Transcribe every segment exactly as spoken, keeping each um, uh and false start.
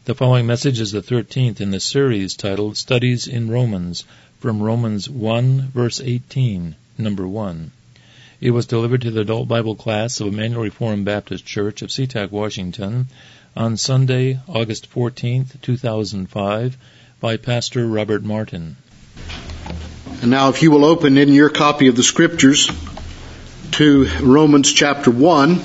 The following message is the thirteenth in the series titled Studies in Romans, from Romans one, verse eighteen, number one. It was delivered to the adult Bible class of Emmanuel Reformed Baptist Church of SeaTac, Washington, on Sunday, August fourteenth, two thousand five, by Pastor Robert Martin. And now if you will open in your copy of the Scriptures to Romans chapter one.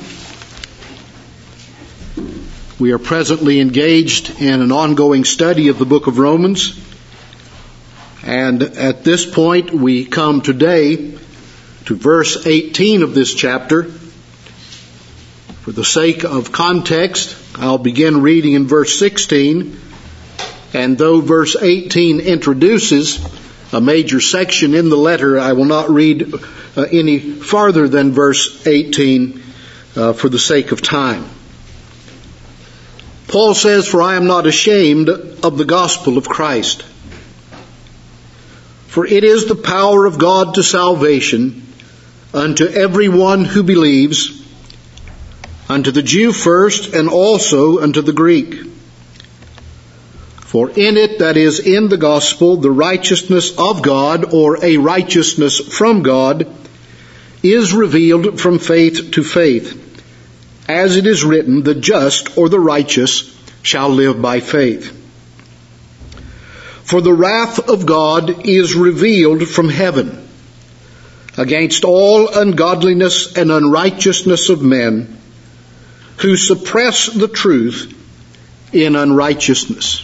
We are presently engaged in an ongoing study of the book of Romans. And at this point, we come today to verse eighteen of this chapter. For the sake of context, I'll begin reading in verse sixteen. And though verse eighteen introduces a major section in the letter, I will not read uh, any farther than verse eighteen uh, for the sake of time. Paul says, "For I am not ashamed of the gospel of Christ. For it is the power of God to salvation unto everyone who believes, unto the Jew first, and also unto the Greek. For in it, that is, in the gospel, the righteousness of God, or a righteousness from God, is revealed from faith to faith. As it is written, the just or the righteous shall live by faith. For the wrath of God is revealed from heaven against all ungodliness and unrighteousness of men who suppress the truth in unrighteousness."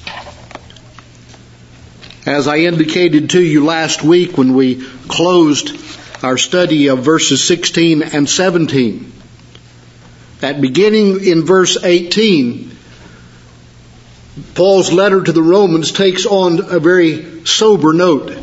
As I indicated to you last week when we closed our study of verses sixteen and seventeen, that beginning in verse eighteen, Paul's letter to the Romans takes on a very sober note.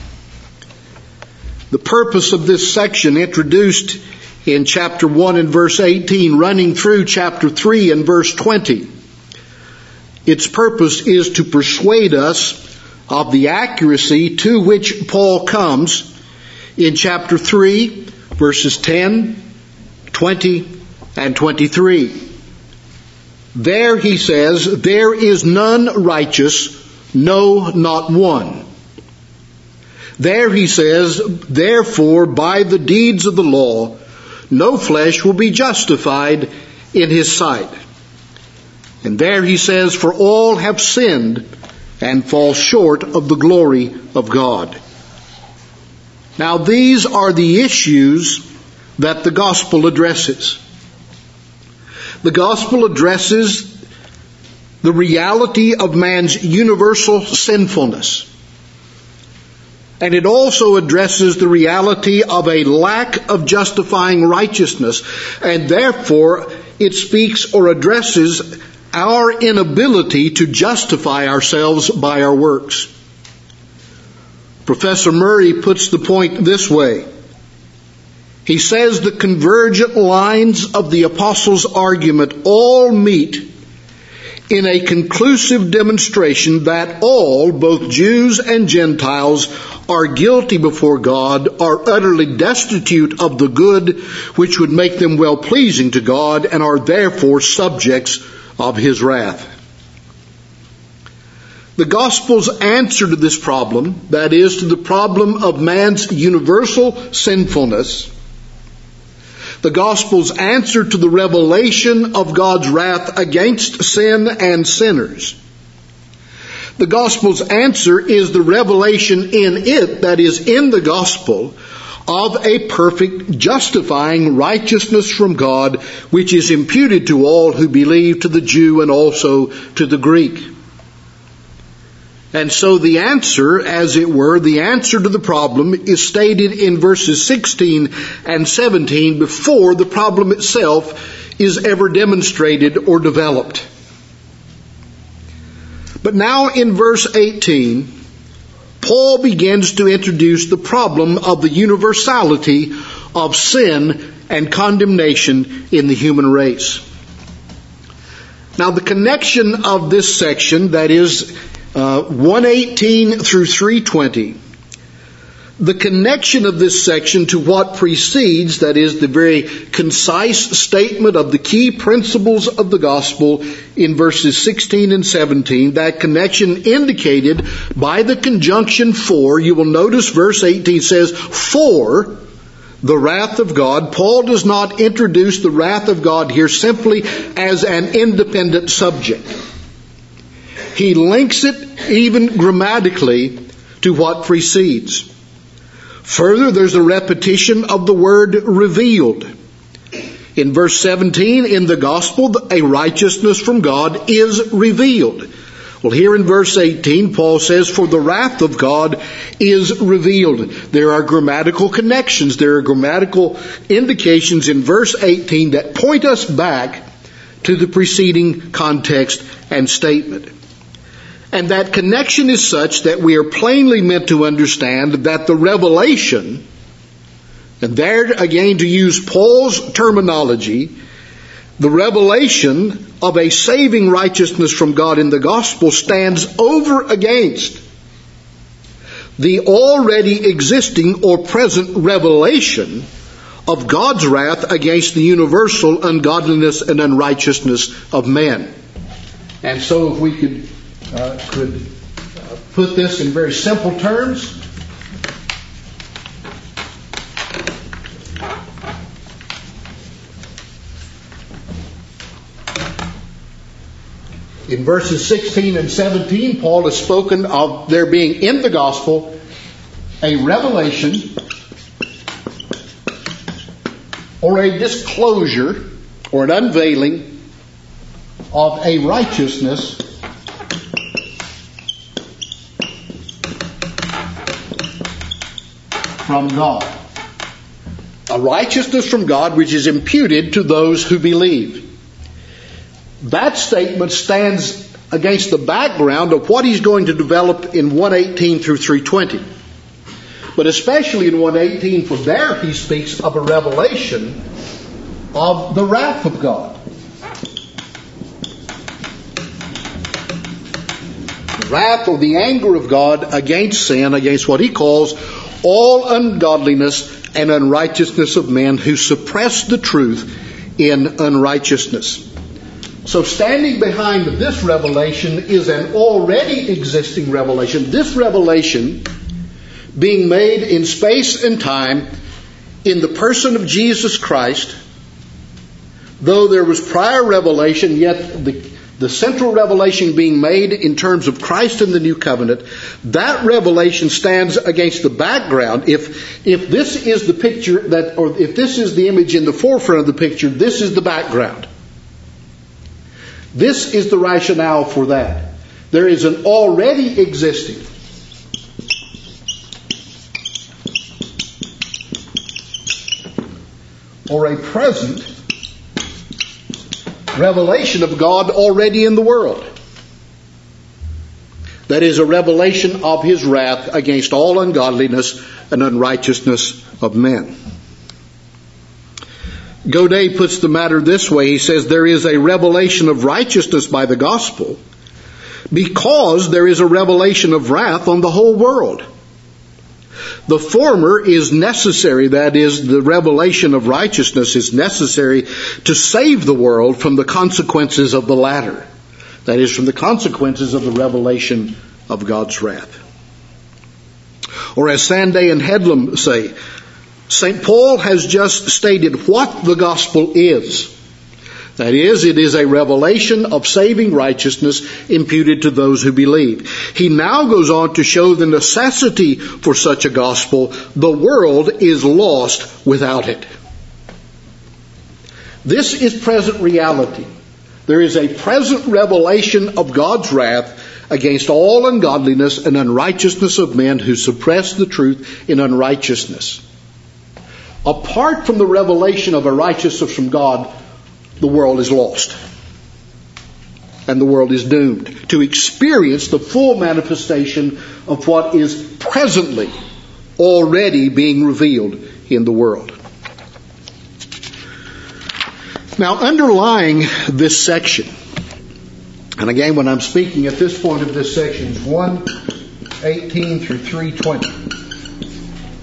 The purpose of this section, introduced in chapter one and verse eighteen, running through chapter three and verse twenty, its purpose is to persuade us of the accuracy to which Paul comes in chapter three, verses ten, twenty, and twenty-three. There he says, "There is none righteous, no, not one." There he says, "Therefore, by the deeds of the law, no flesh will be justified in his sight." And there he says, "For all have sinned and fall short of the glory of God." Now these are the issues that the gospel addresses. The gospel addresses the reality of man's universal sinfulness. And it also addresses the reality of a lack of justifying righteousness. And therefore, it speaks or addresses our inability to justify ourselves by our works. Professor Murray puts the point this way. He says the convergent lines of the apostles' argument all meet in a conclusive demonstration that all, both Jews and Gentiles, are guilty before God, are utterly destitute of the good which would make them well-pleasing to God, and are therefore subjects of His wrath. The gospel's answer to this problem, that is, to the problem of man's universal sinfulness, the gospel's answer to the revelation of God's wrath against sin and sinners, the gospel's answer is the revelation in it, that is, in the gospel, of a perfect, justifying righteousness from God, which is imputed to all who believe, to the Jew and also to the Greek. And so the answer, as it were, the answer to the problem is stated in verses sixteen and seventeen before the problem itself is ever demonstrated or developed. But now in verse eighteen, Paul begins to introduce the problem of the universality of sin and condemnation in the human race. Now the connection of this section, that is, Uh, one eighteen through three twenty, The connection of this section to what precedes, that is, the very concise statement of the key principles of the gospel in verses sixteen and seventeen, that connection indicated by the conjunction for. You will notice verse eighteen says, for the wrath of God. Paul does not introduce the wrath of God here simply as an independent subject. He links it even grammatically to what precedes. Further, there's a repetition of the word revealed. In verse seventeen, in the gospel, a righteousness from God is revealed. Well, here in verse eighteen, Paul says, for the wrath of God is revealed. There are grammatical connections. There are grammatical indications in verse eighteen that point us back to the preceding context and statement. And that connection is such that we are plainly meant to understand that the revelation, and there again to use Paul's terminology, the revelation of a saving righteousness from God in the gospel stands over against the already existing or present revelation of God's wrath against the universal ungodliness and unrighteousness of men. And so if we could Uh, could uh, put this in very simple terms. In verses sixteen and seventeen, Paul has spoken of there being in the gospel a revelation or a disclosure or an unveiling of a righteousness from God. A righteousness from God which is imputed to those who believe. That statement stands against the background of what he's going to develop in one eighteen through three twenty. But especially in one eighteen, for there he speaks of a revelation of the wrath of God. The wrath or the anger of God against sin, against what he calls all ungodliness and unrighteousness of men who suppress the truth in unrighteousness. So standing behind this revelation is an already existing revelation. This revelation being made in space and time in the person of Jesus Christ, though there was prior revelation, yet the The central revelation being made in terms of Christ and the new covenant, that revelation stands against the background. If, if this is the picture that, or if this is the image in the forefront of the picture, this is the background. This is the rationale for that. There is an already existing or a present revelation of God already in the world. That is a revelation of his wrath against all ungodliness and unrighteousness of men. Godet puts the matter this way. He says there is a revelation of righteousness by the gospel because there is a revelation of wrath on the whole world. The former is necessary, that is, the revelation of righteousness is necessary to save the world from the consequences of the latter. That is, from the consequences of the revelation of God's wrath. Or as Sanday and Headlam say, Saint Paul has just stated what the gospel is. That is, it is a revelation of saving righteousness imputed to those who believe. He now goes on to show the necessity for such a gospel. The world is lost without it. This is present reality. There is a present revelation of God's wrath against all ungodliness and unrighteousness of men who suppress the truth in unrighteousness. Apart from the revelation of a righteousness from God, the world is lost. And the world is doomed to experience the full manifestation of what is presently already being revealed in the world. Now, underlying this section, and again, when I'm speaking at this point of this section, is one eighteen through three twenty.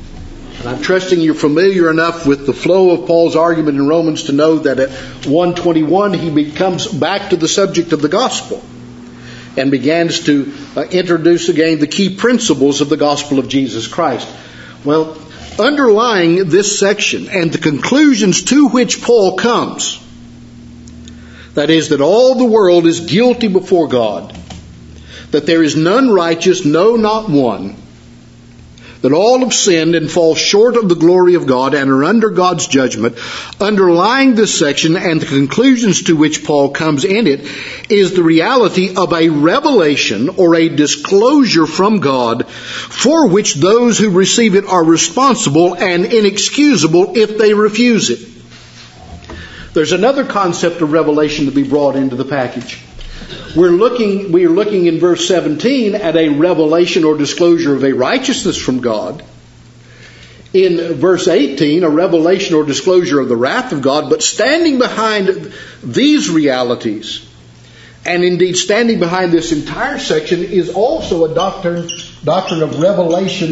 I'm trusting you're familiar enough with the flow of Paul's argument in Romans to know that at one twenty-one he comes back to the subject of the gospel and begins to uh, introduce again the key principles of the gospel of Jesus Christ. Well, underlying this section and the conclusions to which Paul comes, that is, that all the world is guilty before God, that there is none righteous, no, not one, that all have sinned and fall short of the glory of God and are under God's judgment. Underlying this section and the conclusions to which Paul comes in it is the reality of a revelation or a disclosure from God for which those who receive it are responsible and inexcusable if they refuse it. There's another concept of revelation to be brought into the package. We're looking, we are looking in verse seventeen at a revelation or disclosure of a righteousness from God. In verse eighteen, a revelation or disclosure of the wrath of God. But standing behind these realities, and indeed standing behind this entire section, is also a doctrine, doctrine of revelation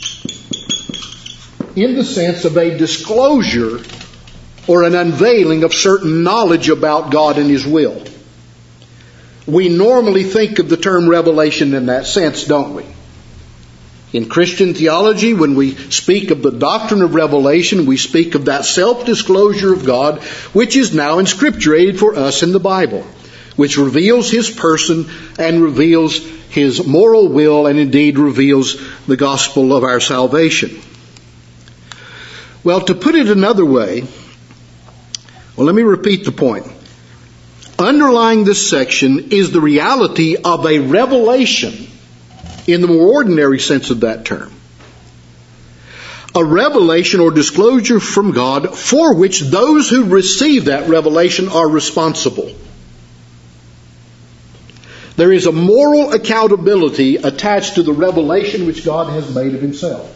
in the sense of a disclosure or an unveiling of certain knowledge about God and His will. We normally think of the term revelation in that sense, don't we? In Christian theology, when we speak of the doctrine of revelation, we speak of that self-disclosure of God, which is now inscripturated for us in the Bible, which reveals His person and reveals His moral will and indeed reveals the gospel of our salvation. Well, to put it another way, well, let me repeat the point. Underlying this section is the reality of a revelation in the more ordinary sense of that term. A revelation or disclosure from God for which those who receive that revelation are responsible. There is a moral accountability attached to the revelation which God has made of Himself,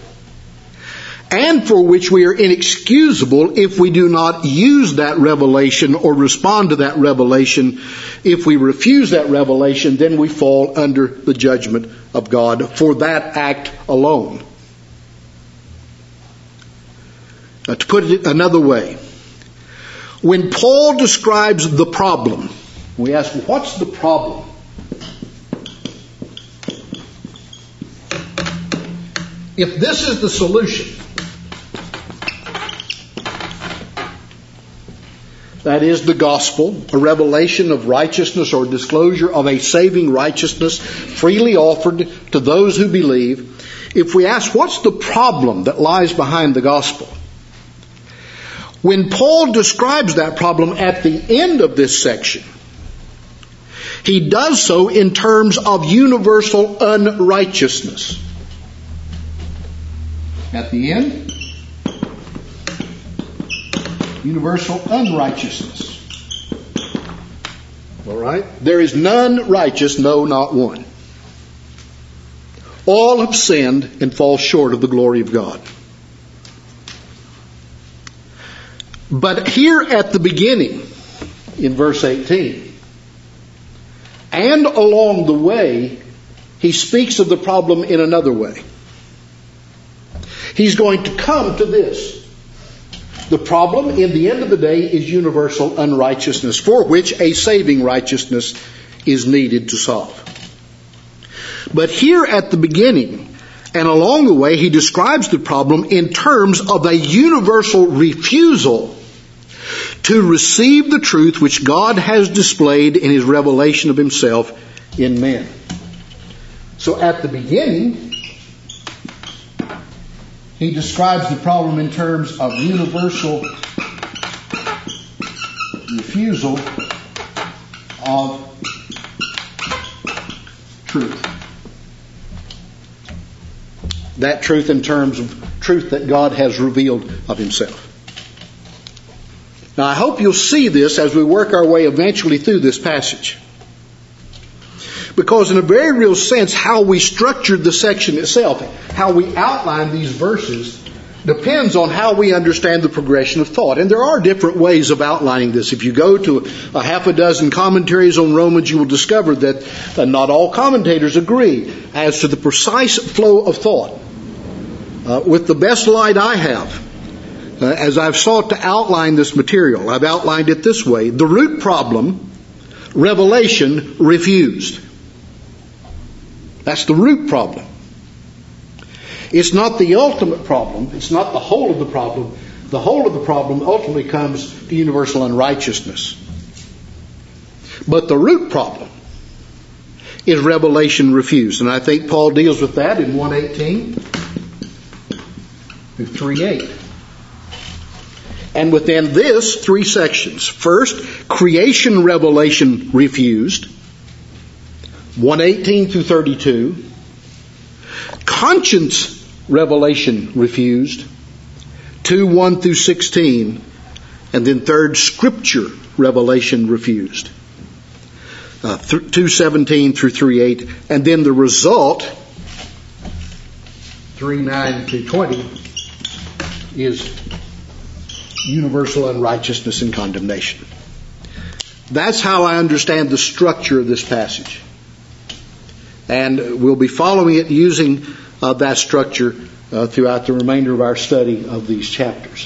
and for which we are inexcusable if we do not use that revelation or respond to that revelation. If we refuse that revelation, then we fall under the judgment of God for that act alone. Now, to put it another way, when Paul describes the problem, we ask, what's the problem? If this is the solution, that is the gospel, a revelation of righteousness or disclosure of a saving righteousness freely offered to those who believe. If we ask, what's the problem that lies behind the gospel? When Paul describes that problem at the end of this section, he does so in terms of universal unrighteousness. At the end, universal unrighteousness. All right? There is none righteous, no, not one. All have sinned and fall short of the glory of God. But here at the beginning, in verse eighteen, and along the way, he speaks of the problem in another way. He's going to come to this. The problem, in the end of the day, is universal unrighteousness, for which a saving righteousness is needed to solve. But here at the beginning and along the way, he describes the problem in terms of a universal refusal to receive the truth which God has displayed in His revelation of Himself in men. So at the beginning, he describes the problem in terms of universal refusal of truth. That truth in terms of truth that God has revealed of Himself. Now, I hope you'll see this as we work our way eventually through this passage. Because in a very real sense, how we structured the section itself, how we outline these verses, depends on how we understand the progression of thought. And there are different ways of outlining this. If you go to a half a dozen commentaries on Romans, you will discover that not all commentators agree as to the precise flow of thought. Uh, with the best light I have, uh, as I've sought to outline this material, I've outlined it this way. The root problem, revelation refused. That's the root problem. It's not the ultimate problem. It's not the whole of the problem. The whole of the problem ultimately comes to universal unrighteousness. But the root problem is revelation refused. And I think Paul deals with that in one eighteen through three eight. And within this, three sections. First, creation revelation refused. one eighteen through thirty-two. Conscience revelation refused. two one through sixteen. And then third, Scripture revelation refused. Uh, th- two seventeen through three eight. And then the result, three nine through twenty, is universal unrighteousness and condemnation. That's how I understand the structure of this passage. And we'll be following it using uh, that structure uh, throughout the remainder of our study of these chapters.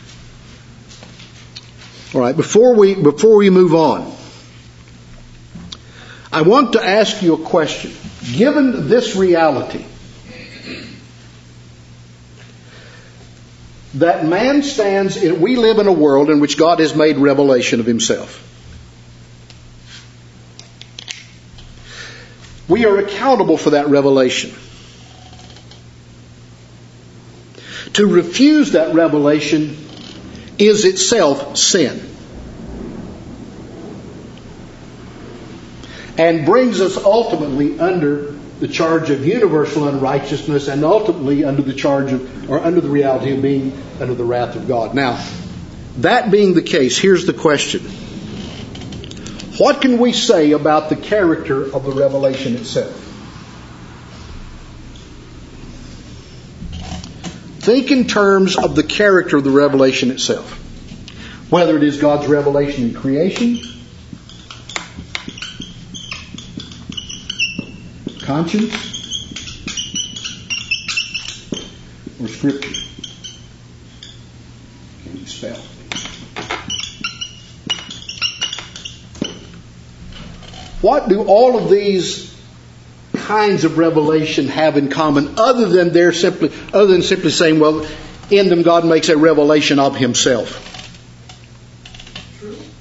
All right, before we before we move on, I want to ask you a question. Given this reality, that man stands in, we live in a world in which God has made revelation of Himself. We are accountable for that revelation. To refuse that revelation is itself sin. And brings us ultimately under the charge of universal unrighteousness and ultimately under the charge of, or under the reality of being under the wrath of God. Now, that being the case, here's the question. What can we say about the character of the revelation itself? Think in terms of the character of the revelation itself. Whether it is God's revelation in creation, conscience, or Scripture. Can you spell? What do all of these kinds of revelation have in common, other than they're simply, other than simply saying, well, in them God makes a revelation of Himself? Truth.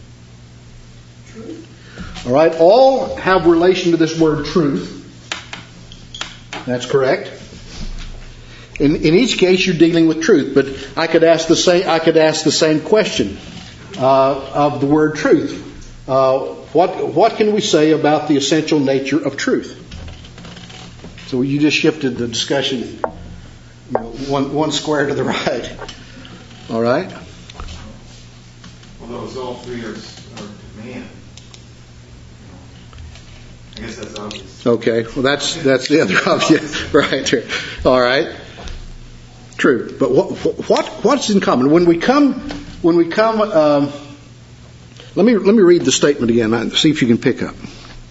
Truth. All right, all have relation to this word truth. That's correct. In, in each case, you're dealing with truth, but I could ask the same. I could ask the same question uh, of the word truth. Uh, what what can we say about the essential nature of truth? So you just shifted the discussion, you know, one one square to the right. All right. Well, those all three are, are command. I guess that's obvious. Okay. Well, that's that's the other obvious, right here. All right. True. But what what what's in common when we come when we come? Um, let me let me read the statement again and see if you can pick up.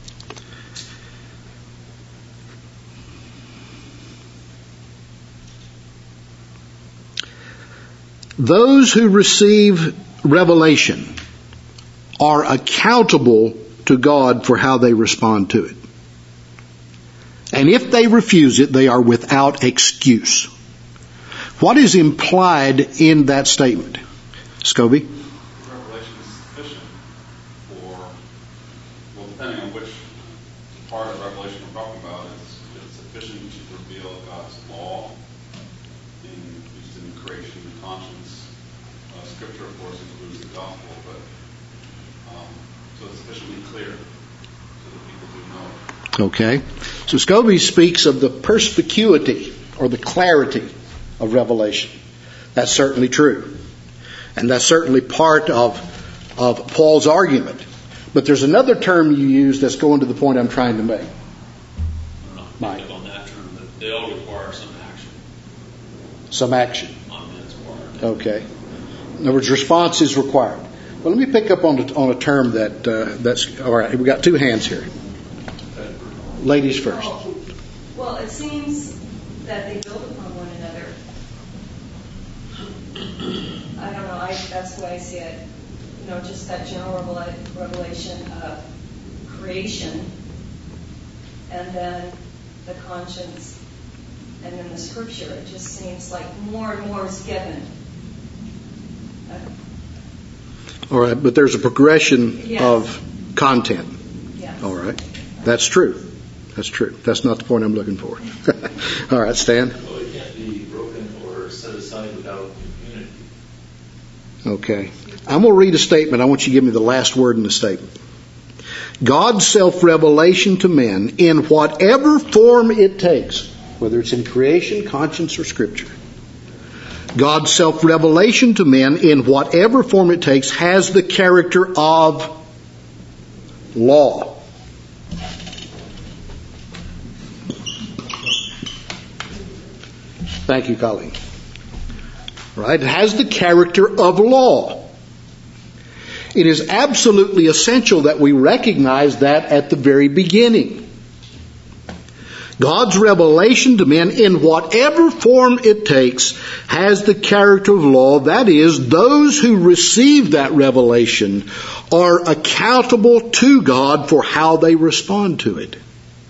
Those who receive revelation are accountable to God for how they respond to it. And if they refuse it, they are without excuse. What is implied in that statement? Scobie? Revelation is sufficient for, well, depending on which part of Revelation we're talking about, it's, it's sufficient to reveal God's law, in, used in creation and conscience. Uh, scripture, of course, includes the gospel, but um, so it's sufficiently clear so that people do know. Okay. So Scobie speaks of the perspicuity or the clarity of revelation. That's certainly true. And that's certainly part of, of Paul's argument. But there's another term you use that's going to the point I'm trying to make. Mike. On that term, that they'll require some action. Some action. On men's part. Okay. In other words, response is required. Well, let me pick up on, on a term that uh, that's all right. We got two hands here. Ladies first. Well, it seems that they build upon one another. I don't know, I, that's the way I see it. You know, just that general revela- revelation of creation, and then the conscience, and then the scripture. It just seems like more and more is given. Uh, All right, but there's a progression yes. of content. Yes. All right, that's true. That's true. That's not the point I'm looking for. All right, Stan. Well, it can't be broken or set aside without unity. Okay. I'm going to read a statement. I want you to give me the last word in the statement. God's self-revelation to men in whatever form it takes, whether it's in creation, conscience, or scripture. God's self-revelation to men in whatever form it takes has the character of law. Thank you, Colleen. Right? It has the character of law. It is absolutely essential that we recognize that at the very beginning. God's revelation to men in whatever form it takes has the character of law. That is, those who receive that revelation are accountable to God for how they respond to it.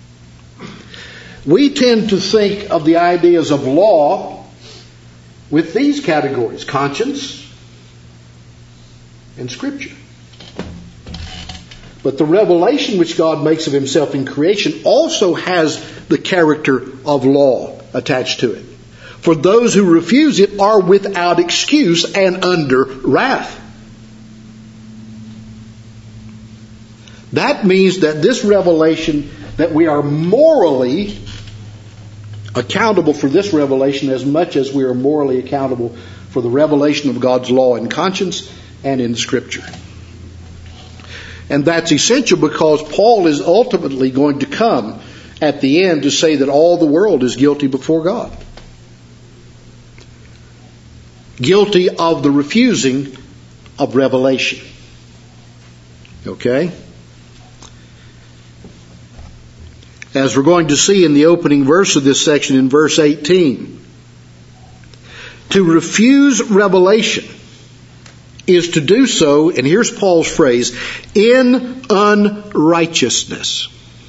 We tend to think of the ideas of law with these categories: conscience and scripture. But the revelation which God makes of himself in creation also has the character of law attached to it. For those who refuse it are without excuse and under wrath. That means that this revelation, that we are morally accountable for this revelation as much as we are morally accountable for the revelation of God's law in conscience and in Scripture. And that's essential because Paul is ultimately going to come at the end to say that all the world is guilty before God. Guilty of the refusing of revelation. Okay? As we're going to see in the opening verse of this section in verse eighteen, to refuse revelation is to do so, and here's Paul's phrase, in unrighteousness.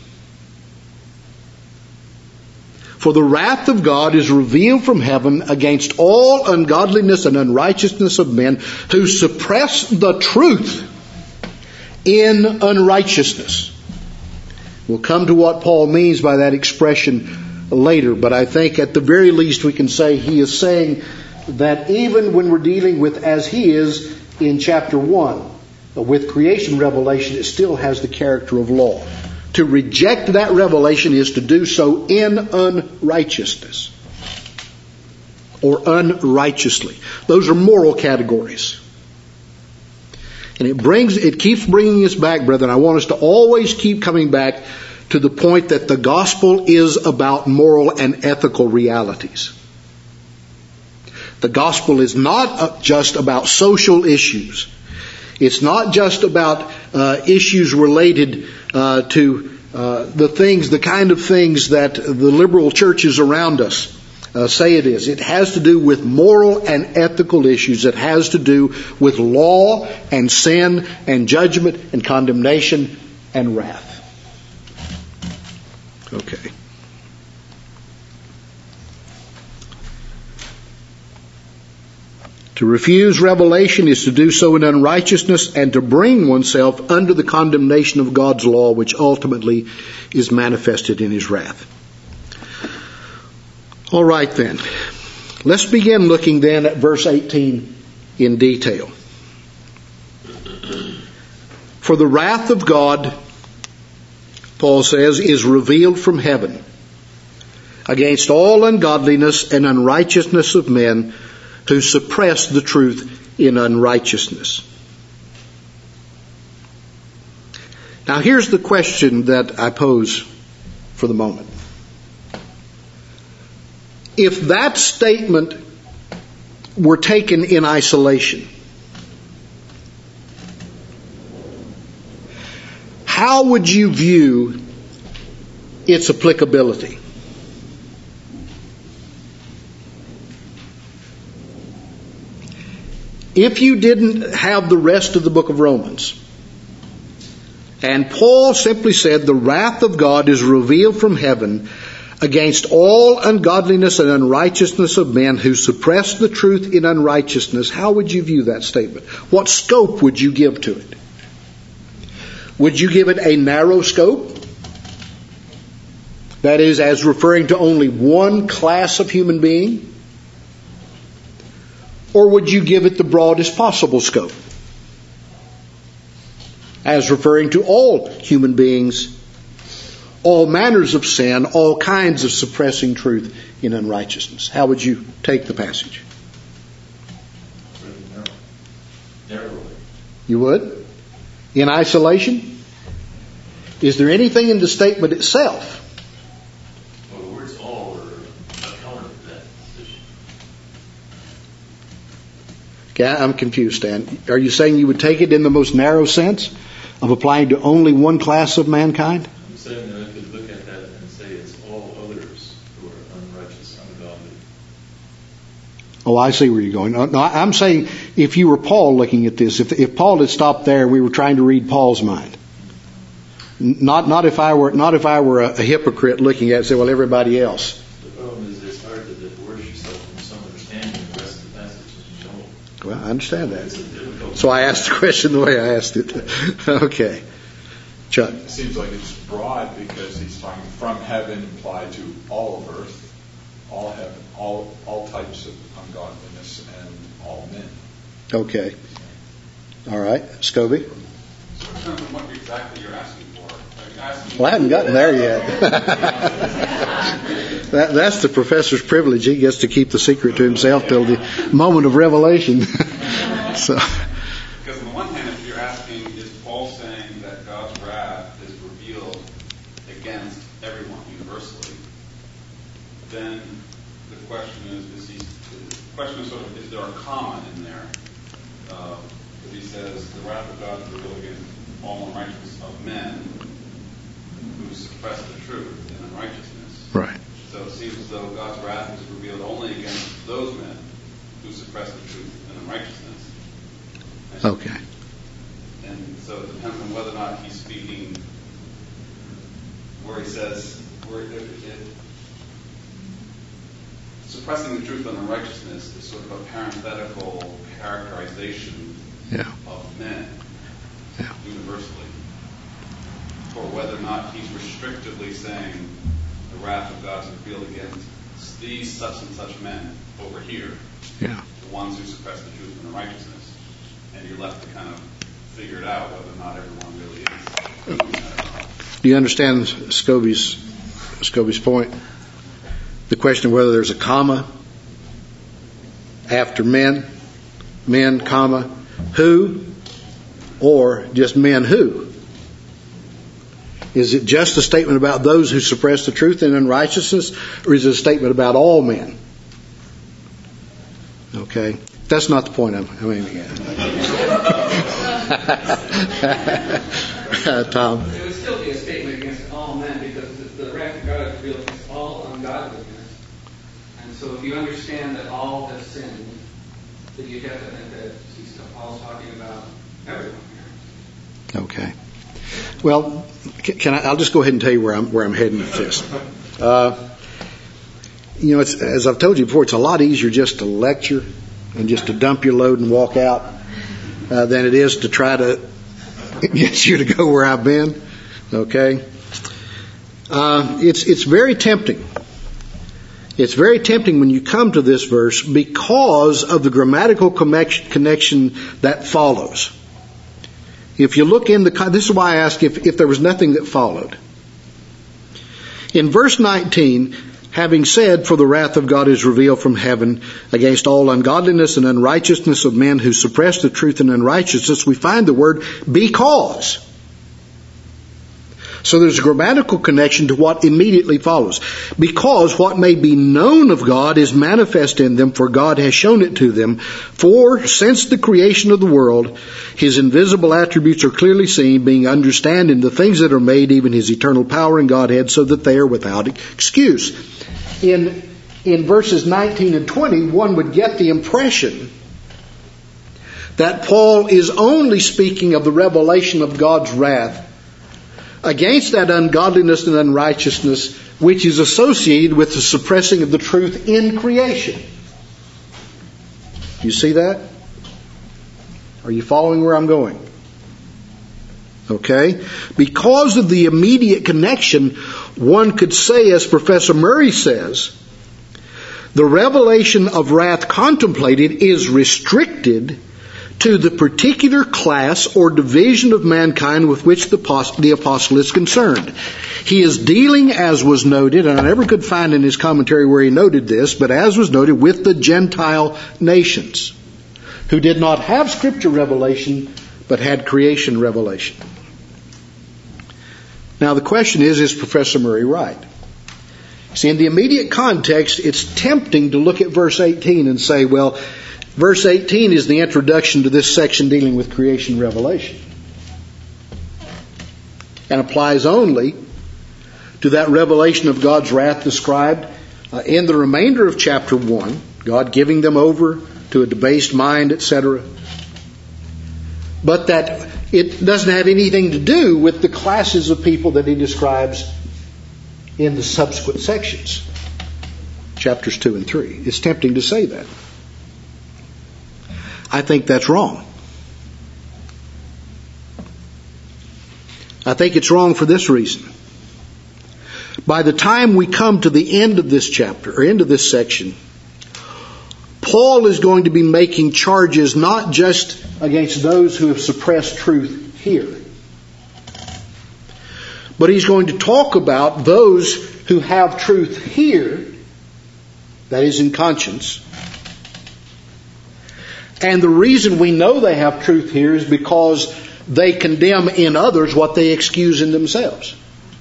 For the wrath of God is revealed from heaven against all ungodliness and unrighteousness of men who suppress the truth in unrighteousness. We'll come to what Paul means by that expression later, but I think at the very least we can say he is saying that even when we're dealing with, as he is in chapter one, with creation revelation, it still has the character of law. To reject that revelation is to do so in unrighteousness or unrighteously. Those are moral categories. And it brings, it keeps bringing us back, brethren. I want us to always keep coming back to the point that the gospel is about moral and ethical realities. The gospel is not just about social issues. It's not just about uh, issues related uh, to uh, the things, the kind of things that the liberal churches around us uh, say it is. It has to do with moral and ethical issues. It has to do with law and sin and judgment and condemnation and wrath. Okay. To refuse revelation is to do so in unrighteousness and to bring oneself under the condemnation of God's law, which ultimately is manifested in his wrath. All right then. Let's begin looking then at verse eighteen in detail. For the wrath of God, Paul says, is revealed from heaven against all ungodliness and unrighteousness of men who suppress the truth in unrighteousness. Now here's the question that I pose for the moment. If that statement were taken in isolation, how would you view its applicability? if you didn't have the rest of the book of Romans, and Paul simply said the wrath of God is revealed from heaven against all ungodliness and unrighteousness of men who suppress the truth in unrighteousness, how would you view that statement? What scope would you give to it? Would you give it a narrow scope? That is, as referring to only one class of human being? Or would you give it the broadest possible scope, as referring to all human beings, all manners of sin, all kinds of suppressing truth in unrighteousness? How would you take the passage? Narrowly. You would? In isolation? Is there anything in the statement itself? Well, the words all are a counter to that position. Okay, I'm confused, Stan. Are you saying you would take it in the most narrow sense of applying to only one class of mankind? I'm saying that I could look at that and say it's all others who are unrighteous, ungodly. Oh, I see where you're going. No, I'm saying if you were Paul looking at this, if, if Paul had stopped there and we were trying to read Paul's mind, not not if I were not if I were a, a hypocrite looking at it and say, well, everybody else. The problem is it's hard to divorce yourself from some understanding of the rest of the passage as you know. Well, I understand It's a that. difficult. So I asked the question the way I asked it. Okay. Chuck. It seems like it's broad because he's talking from heaven implied to all of earth, all heaven, all all types of ungodliness, and all men. Okay. All right. Scobie. So it depends on what exactly you're asking for. Are you asking Well, I haven't gotten there yet. that, that's the professor's privilege. He gets to keep the secret to himself till the moment of revelation. so. Because on the one hand, if you're asking, is Paul saying that God's wrath is revealed against everyone universally, then the question is, is he, the question is sort of, is there a comma in there? Uh, because he says the wrath of God is revealed against all unrighteousness of men who suppress the truth in unrighteousness. Right. So it seems as though God's wrath is revealed only against those men who suppress the truth in unrighteousness. And, Okay. and so it depends on whether or not he's speaking where he says, where it, it, suppressing the truth in unrighteousness is sort of a parenthetical characterization Yeah. of men Yeah. universally, or whether or not he's restrictively saying the wrath of God is revealed against these such and such men over here, Yeah. the ones who suppress the truth in unrighteousness, and you're left to kind of figure it out whether or not everyone really is doing that or not. Do you understand Scobie's Scobie's point? The question of whether there's a comma after men, men, comma, who, or just men who. Is it just a statement about those who suppress the truth in unrighteousness, or is it a statement about all men? Okay, that's not the point I'm, I'm aiming at. uh, Tom. It would still be a statement against all men because the, the wrath of God is revealed against all ungodliness. And so if you understand that all have sinned, then you have to think that he's, Paul's talking about everyone here. Okay. Well, can I, I'll just go ahead and tell you where I'm where I'm heading with this. Uh, you know, it's, as I've told you before, it's a lot easier just to lecture and just to dump your load and walk out uh, than it is to try to get you to go where I've been. Okay. Uh, it's it's very tempting. It's very tempting when you come to this verse because of the grammatical connection that follows. If you look in the, this is why I ask if, if there was nothing that followed. In verse nineteen, having said, for the wrath of God is revealed from heaven against all ungodliness and unrighteousness of men who suppress the truth in unrighteousness, we find the word because. So there's a grammatical connection to what immediately follows. Because what may be known of God is manifest in them, for God has shown it to them. For since the creation of the world, His invisible attributes are clearly seen, being understood in the things that are made, even His eternal power and Godhead, so that they are without excuse. In, in verses nineteen and twenty, one would get the impression that Paul is only speaking of the revelation of God's wrath against that ungodliness and unrighteousness which is associated with the suppressing of the truth in creation. You see that? Are you following where I'm going? Okay? Because of the immediate connection, one could say, as Professor Murray says, the revelation of wrath contemplated is restricted to the particular class or division of mankind with which the apostle is concerned. He is dealing, as was noted, and I never could find in his commentary where he noted this, but as was noted, with the Gentile nations who did not have Scripture revelation but had creation revelation. Now the question is, is Professor Murray right? See, in the immediate context, it's tempting to look at verse eighteen and say, well, verse eighteen is the introduction to this section dealing with creation revelation, and applies only to that revelation of God's wrath described uh, in the remainder of chapter one, God giving them over to a debased mind, et cetera. But that it doesn't have anything to do with the classes of people that he describes in the subsequent sections, chapters two and three. It's tempting to say that. I think that's wrong. I think it's wrong for this reason. By the time we come to the end of this chapter, or end of this section, Paul is going to be making charges not just against those who have suppressed truth here, but he's going to talk about those who have truth here, that is in conscience. And the reason we know they have truth here is because they condemn in others what they excuse in themselves.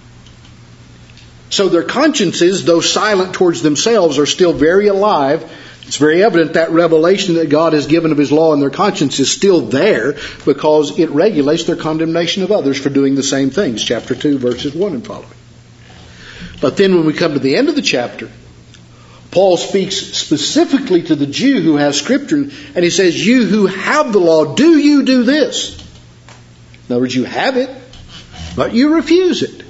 So their consciences, though silent towards themselves, are still very alive. It's very evident that revelation that God has given of His law in their conscience is still there because it regulates their condemnation of others for doing the same things. Chapter two, verses one and following. But then when we come to the end of the chapter, Paul speaks specifically to the Jew who has Scripture, and he says, you who have the law, do you do this? In other words, you have it, but you refuse it.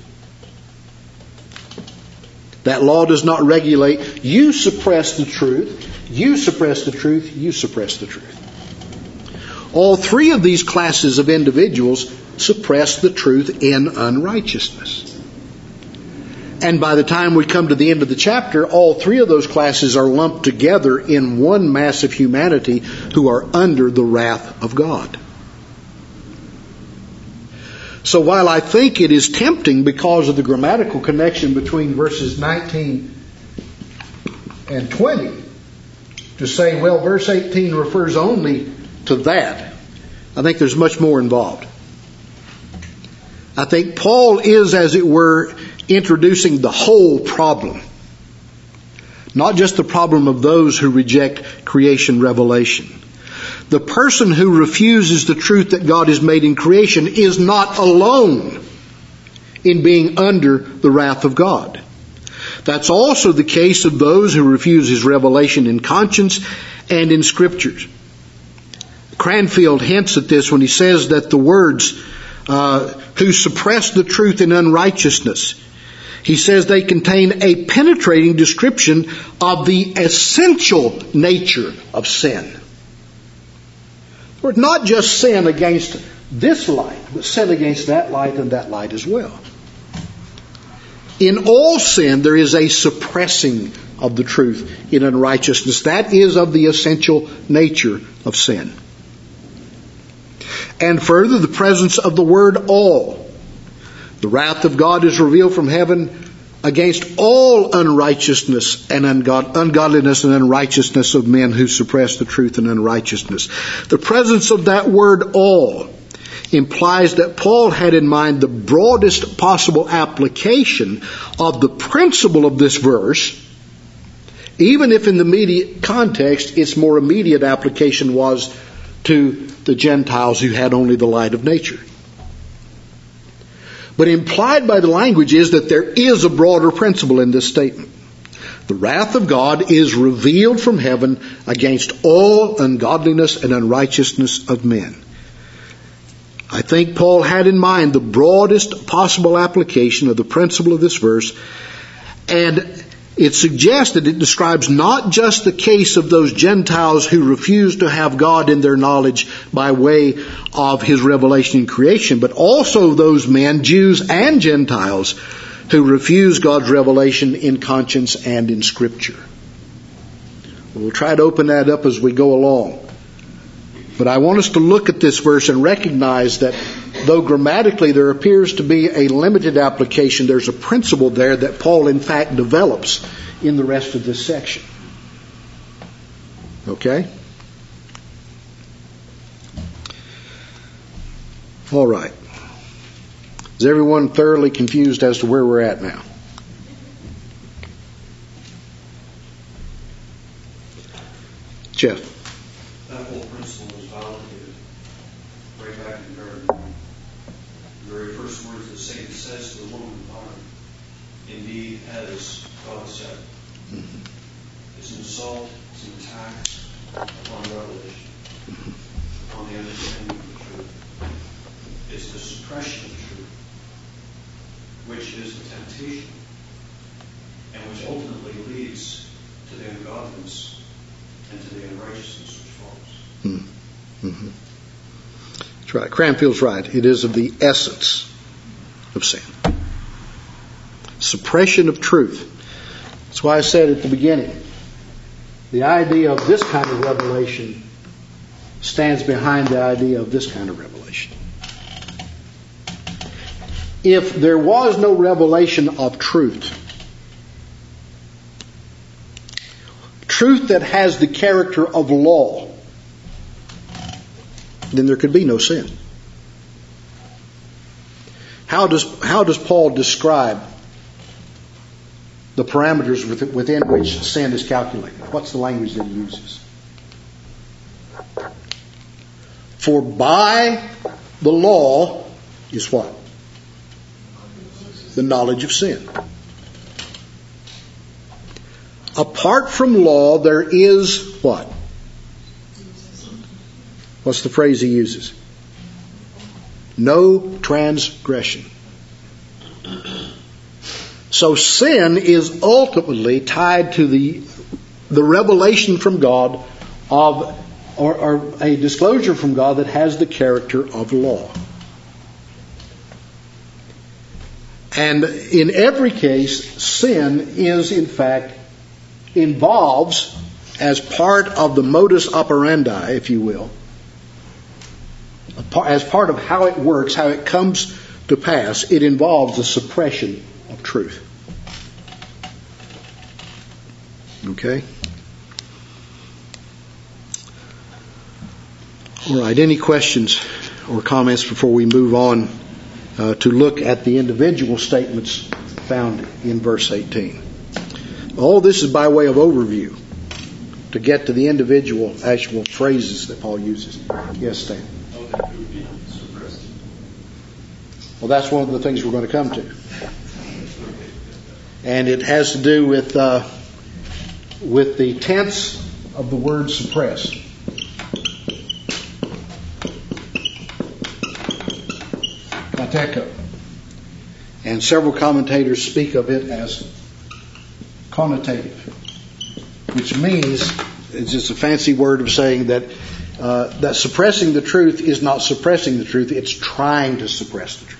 That law does not regulate. You suppress the truth. You suppress the truth. You suppress the truth. All three of these classes of individuals suppress the truth in unrighteousness. And by the time we come to the end of the chapter, all three of those classes are lumped together in one mass of humanity who are under the wrath of God. So while I think it is tempting because of the grammatical connection between verses nineteen and twenty to say, well, verse eighteen refers only to that, I think there's much more involved. I think Paul is, as it were, introducing the whole problem. Not just the problem of those who reject creation revelation. The person who refuses the truth that God has made in creation is not alone in being under the wrath of God. That's also the case of those who refuse His revelation in conscience and in Scriptures. Cranfield hints at this when he says that the words, uh, who suppress the truth in unrighteousness, he says they contain a penetrating description of the essential nature of sin. Or not just sin against this light, but sin against that light and that light as well. In all sin, there is a suppressing of the truth in unrighteousness. That is of the essential nature of sin. And further, the presence of the word all. The wrath of God is revealed from heaven against all unrighteousness and ungod- ungodliness and unrighteousness of men who suppress the truth in unrighteousness. The presence of that word all implies that Paul had in mind the broadest possible application of the principle of this verse, even if in the immediate context its more immediate application was to the Gentiles who had only the light of nature. But implied by the language is that there is a broader principle in this statement. The wrath of God is revealed from heaven against all ungodliness and unrighteousness of men. I think Paul had in mind the broadest possible application of the principle of this verse, and it suggests that it describes not just the case of those Gentiles who refuse to have God in their knowledge by way of His revelation in creation, but also those men, Jews and Gentiles, who refuse God's revelation in conscience and in Scripture. We'll try to open that up as we go along. But I want us to look at this verse and recognize that though grammatically there appears to be a limited application, there's a principle there that Paul in fact develops in the rest of this section. Okay? All right. Is everyone thoroughly confused as to where we're at now? Jeff. That whole principle is validated right back in the garden. The very first words that Satan says to the woman are, indeed, as God said. Mm-hmm. It's an assault, it's an attack upon revelation, mm-hmm. upon the understanding of the truth. It's the suppression of truth, which is the temptation, and which ultimately leads to the ungodliness and to the unrighteousness which follows. Mm-hmm. That's right. Cranfield's right. It is of the essence of sin. Suppression of truth. That's why I said at the beginning, the idea of this kind of revelation stands behind the idea of this kind of revelation. If there was no revelation of truth, truth that has the character of law, then there could be no sin. How does, how does Paul describe the parameters within which sin is calculated? What's the language that he uses? For by the law is what? The knowledge of sin. Apart from law, there is what? What's the phrase he uses? No transgression. So sin is ultimately tied to the the revelation from God of, or, or a disclosure from God that has the character of law. And in every case, sin is in fact involves, as part of the modus operandi, if you will, as part of how it works, how it comes to pass, it involves the suppression of truth. Okay? All right, any questions or comments before we move on uh, to look at the individual statements found in verse eighteen? All this is by way of overview to get to the individual actual phrases that Paul uses. Yes, Stan? Well, that's one of the things we're going to come to. And it has to do with uh, with the tense of the word suppress. Kateko. And several commentators speak of it as connotative, which means, it's just a fancy word of saying that uh, that suppressing the truth is not suppressing the truth, it's trying to suppress the truth.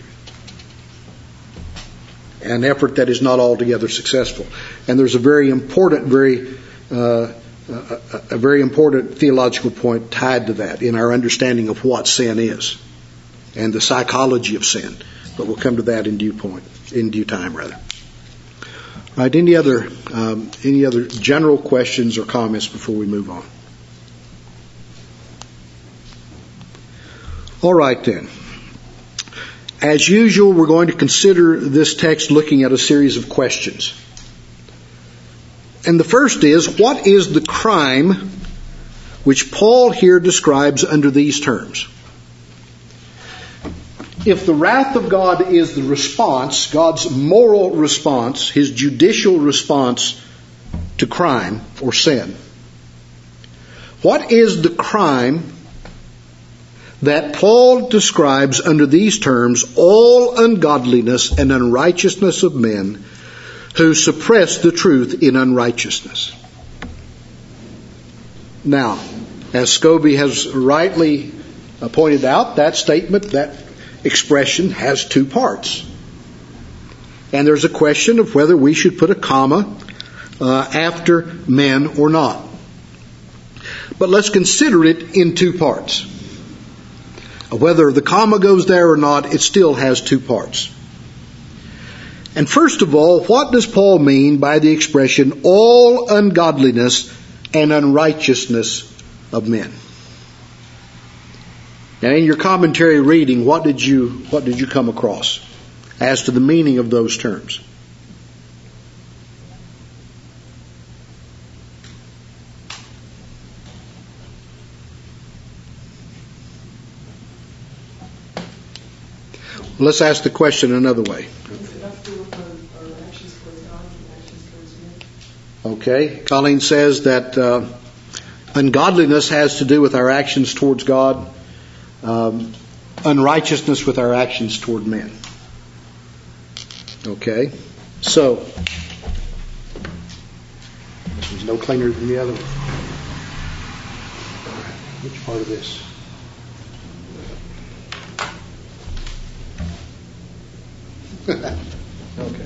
An effort that is not altogether successful. And there's a very important, very uh, a, a very important theological point tied to that in our understanding of what sin is and the psychology of sin. But we'll come to that in due point, in due time, rather. All right. Any other um, any other general questions or comments before we move on? All right then. As usual, we're going to consider this text looking at a series of questions. And the first is, what is the crime which Paul here describes under these terms? If the wrath of God is the response, God's moral response, His judicial response to crime or sin. What is the crime that Paul describes under these terms, all ungodliness and unrighteousness of men who suppress the truth in unrighteousness? Now, as Scobie has rightly pointed out, that statement, that expression has two parts. And there's a question of whether we should put a comma uh, after men or not. But let's consider it in two parts. Whether the comma goes there or not, it still has two parts. And first of all, what does Paul mean by the expression, all ungodliness and unrighteousness of men? Now, in your commentary reading, what did you what did you come across as to the meaning of those terms? Let's ask the question another way. Okay, Colleen says that uh, ungodliness has to do with our actions towards God, um, unrighteousness with our actions toward men. Okay, so this one's no cleaner than the other one. Which part of this? Okay.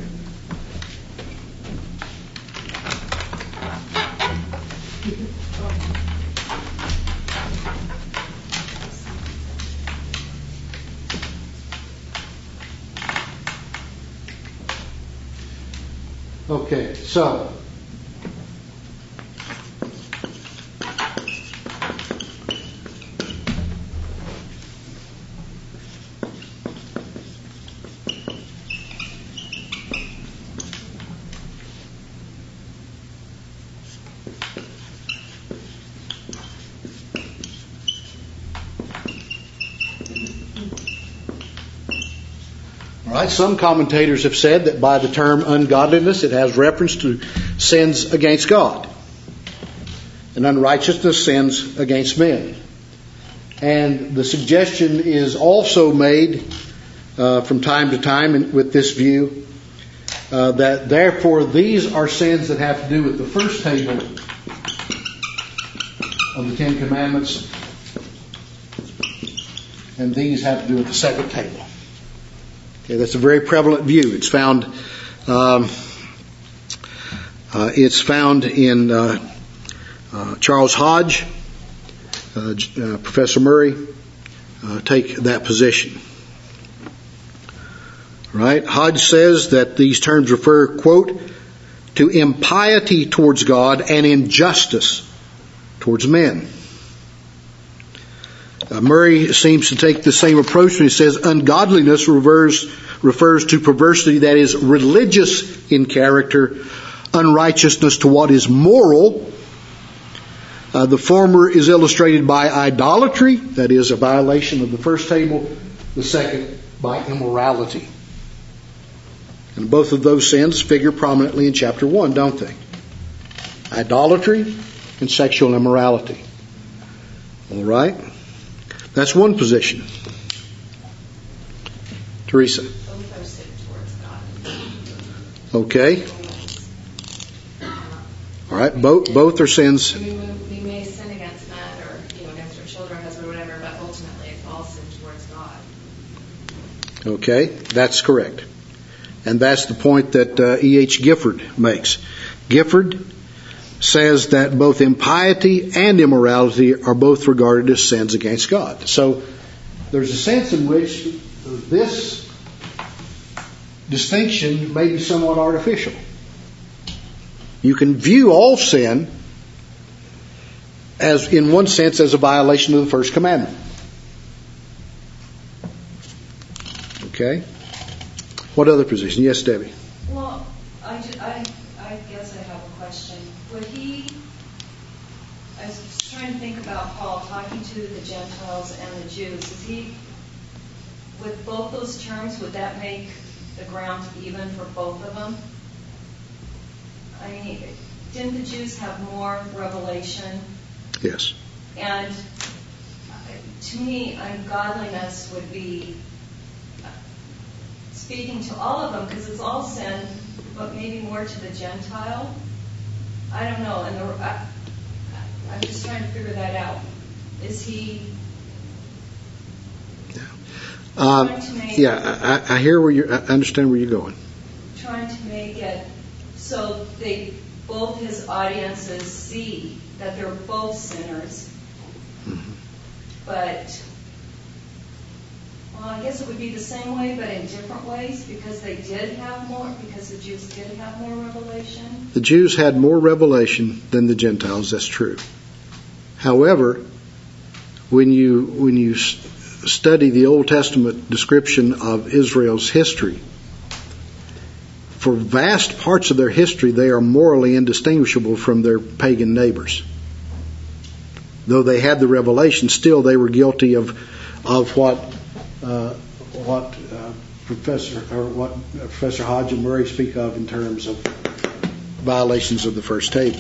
Okay, so Right? Some commentators have said that by the term ungodliness, it has reference to sins against God, and unrighteousness, sins against men. And the suggestion is also made uh, from time to time in, with this view uh, that therefore these are sins that have to do with the first table of the Ten Commandments, and these have to do with the second table. Okay, that's a very prevalent view. It's found. Um, uh, it's found in uh, uh, Charles Hodge, uh, uh, Professor Murray, uh, take that position. Right? Hodge says that these terms refer, quote, to impiety towards God and injustice towards men. Uh, Murray seems to take the same approach when he says ungodliness refers, refers to perversity that is religious in character, unrighteousness to what is moral. Uh, the former is illustrated by idolatry, that is a violation of the first table, the second by immorality. And both of those sins figure prominently in chapter one, don't they? Idolatry and sexual immorality. All right? That's one position. Teresa. Both are sin towards God. Okay. All right. Both both are sins. I mean, we may sin against men or you know against our children, husband, whatever, but ultimately it's all sin towards God. Okay, that's correct, and that's the point that uh, E H Gifford makes. Gifford says that both impiety and immorality are both regarded as sins against God. So there's a sense in which this distinction may be somewhat artificial. You can view all sin as, in one sense, as a violation of the first commandment. Okay? What other position? Yes, Debbie. Well, I, I, I guess I have a question. Would he, I was trying to think about Paul talking to the Gentiles and the Jews. Is he, with both those terms, would that make the ground even for both of them? I mean, didn't the Jews have more revelation? Yes. And to me, ungodliness would be speaking to all of them, because it's all sin, but maybe more to the Gentile. I don't know, and the, I, I'm just trying to figure that out. Is he Uh, trying to make yeah, I, I hear where you. I understand where you're going. trying to make it so they both his audiences see that they're both sinners, Mm-hmm. but well, I guess it would be the same way, but in different ways, because they did have more, because the Jews did have more revelation. The Jews had more revelation than the Gentiles. That's true. However, when you when you study the Old Testament description of Israel's history, for vast parts of their history, they are morally indistinguishable from their pagan neighbors. Though they had the revelation, still they were guilty of of what uh, what uh, Professor or what Professor Hodge and Murray speak of in terms of violations of the first table.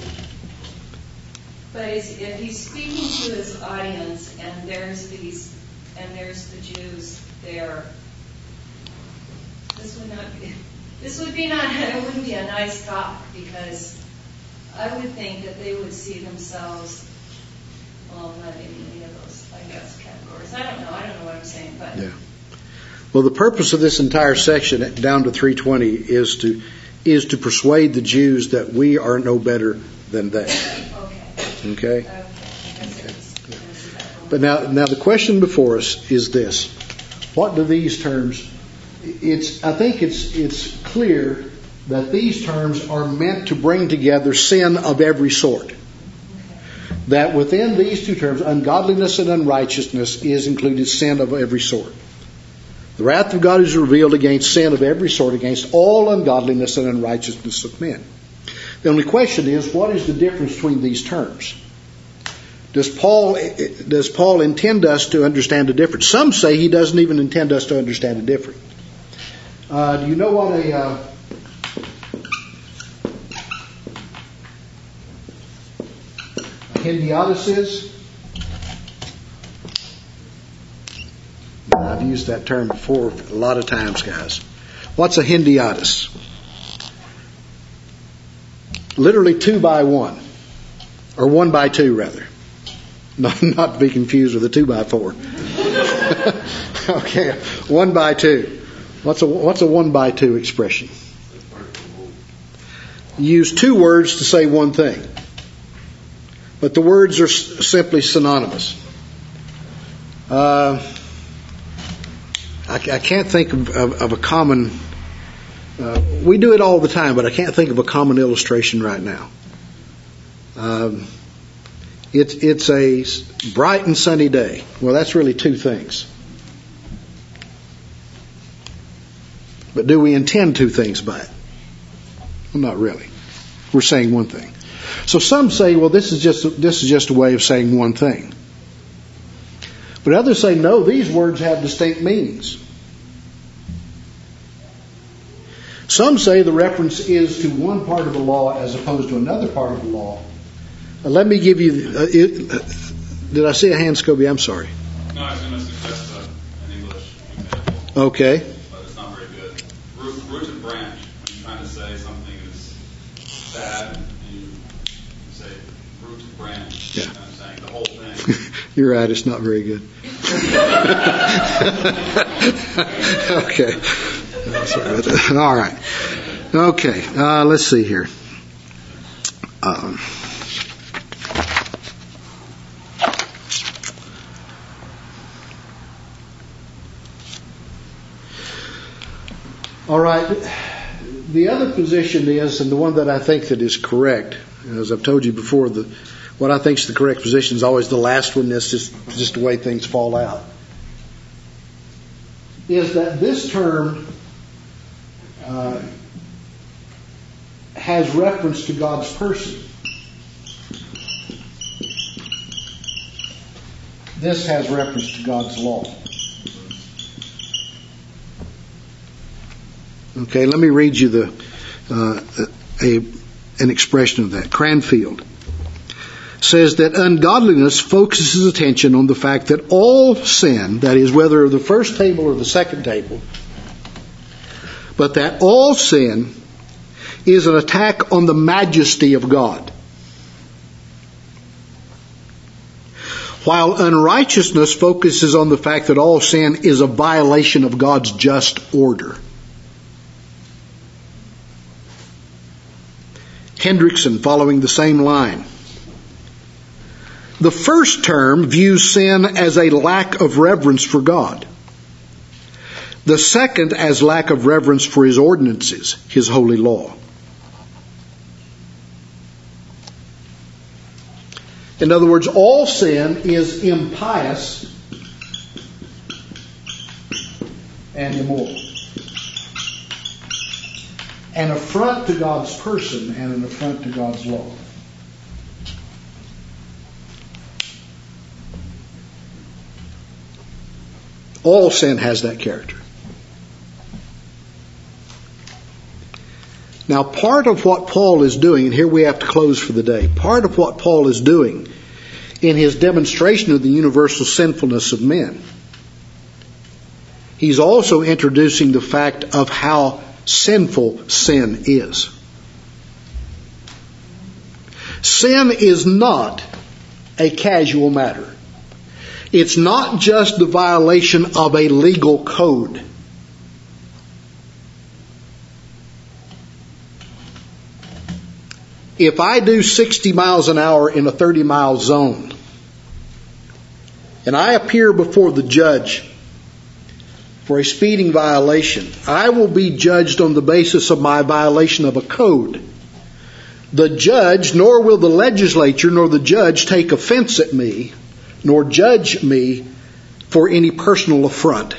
But if he's speaking to his audience, and there's these, and there's the Jews there, this would not be. This would be not. It wouldn't be a nice talk, because I would think that they would see themselves. Well, not in any of those, I guess, categories. I don't know. I don't know what I'm saying, but Yeah. Well, the purpose of this entire section down to three twenty is to is to persuade the Jews that we are no better than they. okay. Okay. Okay. I guess it was- I see that for But now, now the question before us is this: what do these terms? It's. I think it's it's clear that these terms are meant to bring together sin of every sort. That within these two terms, ungodliness and unrighteousness, is included sin of every sort. The wrath of God is revealed against sin of every sort, against all ungodliness and unrighteousness of men. The only question is, what is the difference between these terms? Does Paul does Paul intend us to understand the difference? Some say he doesn't even intend us to understand the difference. Uh, do you know what a uh, Hendiadys is? I've used that term before a lot of times, guys. What's a Hendiadys? Literally two by one. Or one by two, rather. Not, not to be confused with a two by four. Okay, one by two. What's a, what's a one by two expression? You use two words to say one thing. But the words are s- simply synonymous. Uh, I, I can't think of, of, of a common... Uh, we do it all the time, but I can't think of a common illustration right now. Um, it's it's a bright and sunny day. Well, that's really two things. But do we intend two things by it? Well, not really. We're saying one thing. So some say, well, this is just this is just a way of saying one thing. But others say, no, these words have distinct meanings. Some say the reference is to one part of the law as opposed to another part of the law. Uh, let me give you... Uh, it, uh, did I see a hand, Scobie? I'm sorry. No, I was going to suggest uh, an English example. Okay. But it's not very good. Root, root and branch. When you're trying to say something is bad, and you say root and branch. Yeah. You know what I'm saying? The whole thing. You're right, it's not very good. Okay. Sorry about that. All right. Okay, uh, let's see here. Um, all right. The other position is, and the one that I think that is correct, as I've told you before, the what I think is the correct position is always the last one. That's just, just the way things fall out. Is that this term uh, has reference to God's person. This has reference to God's law. Okay, let me read you the uh, a an expression of that. Cranfield says that ungodliness focuses attention on the fact that all sin, that is whether the first table or the second table, but that all sin is an attack on the majesty of God. While unrighteousness focuses on the fact that all sin is a violation of God's just order. Hendrickson, following the same line. The first term views sin as a lack of reverence for God. The second as lack of reverence for His ordinances, His holy law. In other words, all sin is impious and immoral. An affront to God's person and an affront to God's law. All sin has that character. Now, part of what Paul is doing, and here we have to close for the day, part of what Paul is doing in his demonstration of the universal sinfulness of men, he's also introducing the fact of how sinful sin is. Sin is not a casual matter. It's not just the violation of a legal code. If I do sixty miles an hour in a thirty mile zone, and I appear before the judge for a speeding violation, I will be judged on the basis of my violation of a code. The judge, nor will the legislature, nor the judge take offense at me, nor judge me for any personal affront.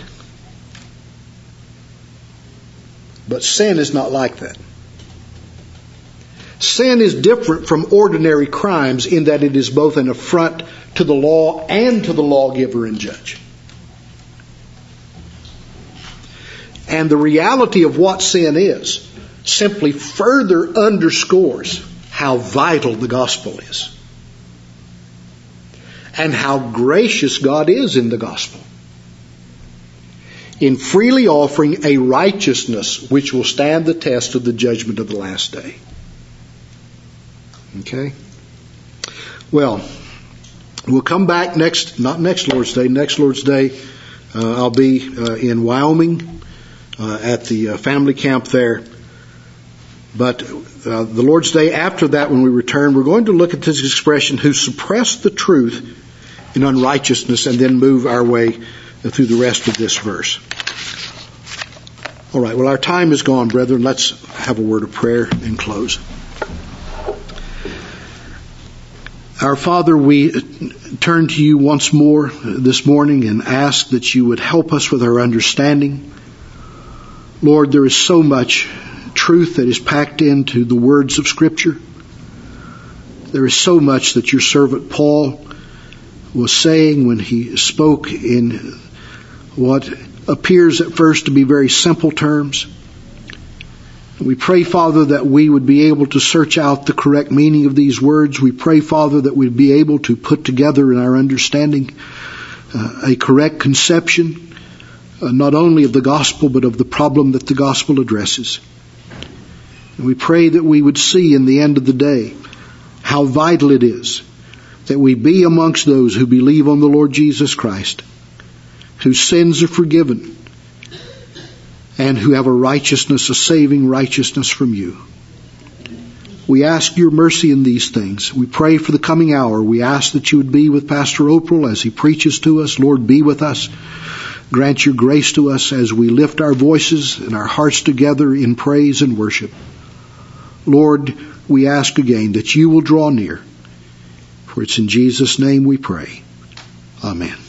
But sin is not like that. Sin is different from ordinary crimes in that it is both an affront to the law and to the lawgiver and judge. And the reality of what sin is simply further underscores how vital the gospel is. And how gracious God is in the gospel. In freely offering a righteousness which will stand the test of the judgment of the last day. Okay? Well, we'll come back next, not next Lord's Day, next Lord's Day uh, I'll be uh, in Wyoming uh, at the uh, family camp there. But uh, the Lord's Day after that, when we return, we're going to look at this expression, who suppressed the truth in unrighteousness, and then move our way through the rest of this verse. All right, well, our time is gone, brethren. Let's have a word of prayer and close. Our Father, we turn to you once more this morning and ask that you would help us with our understanding. Lord, there is so much truth that is packed into the words of Scripture. There is so much that your servant Paul was saying when he spoke in what appears at first to be very simple terms. We pray, Father, that we would be able to search out the correct meaning of these words. We pray, Father, that we'd be able to put together in our understanding uh, a correct conception, uh, not only of the gospel, but of the problem that the gospel addresses. And we pray that we would see in the end of the day how vital it is that we be amongst those who believe on the Lord Jesus Christ, whose sins are forgiven, and who have a righteousness, a saving righteousness from you. We ask your mercy in these things. We pray for the coming hour. We ask that you would be with Pastor Oprel as he preaches to us. Lord, be with us. Grant your grace to us as we lift our voices and our hearts together in praise and worship. Lord, we ask again that you will draw near. For it's in Jesus' name we pray. Amen.